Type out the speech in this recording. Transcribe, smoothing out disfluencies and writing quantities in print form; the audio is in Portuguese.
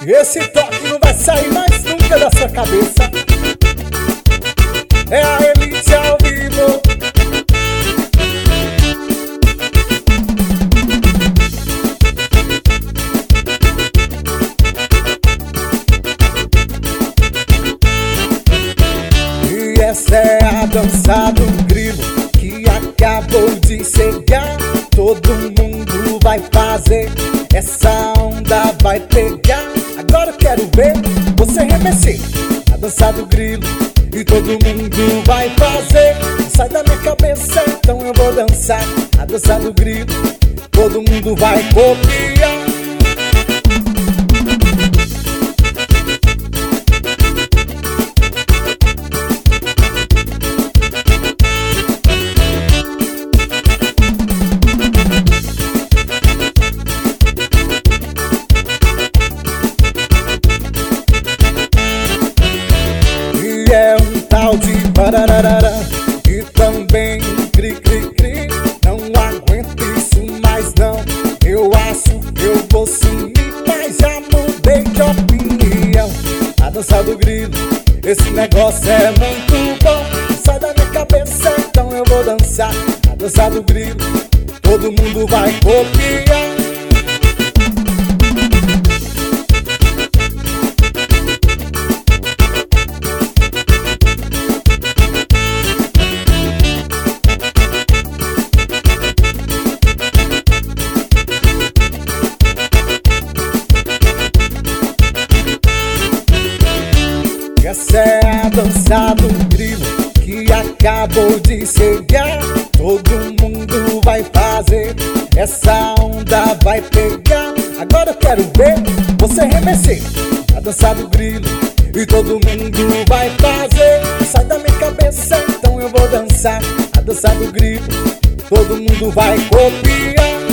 Esse toque não vai sair mais nunca da sua cabeça. É a Elite ao vivo. E essa é a dança do grilo que acabou de chegar. Todo mundo vai fazer, essa onda vai pegar. Agora eu quero ver você remexer a dança do grilo e todo mundo vai fazer. Sai da minha cabeça, então eu vou dançar a dança do grilo. Todo mundo vai copiar. É um tal de barararara e também um cri-cri-cri. Não aguento isso mais não, eu acho que eu vou sumir, mas já mudei de opinião. A dança do grilo, esse negócio é muito bom. Sai da minha cabeça, então eu vou dançar a dança do grilo. Todo mundo vai copiar. Essa é a dança do grilo que acabou de chegar. Todo mundo vai fazer, essa onda vai pegar. Agora eu quero ver você remexer a dança do grilo e todo mundo vai fazer. Sai da minha cabeça, então eu vou dançar a dança do grilo. Todo mundo vai copiar.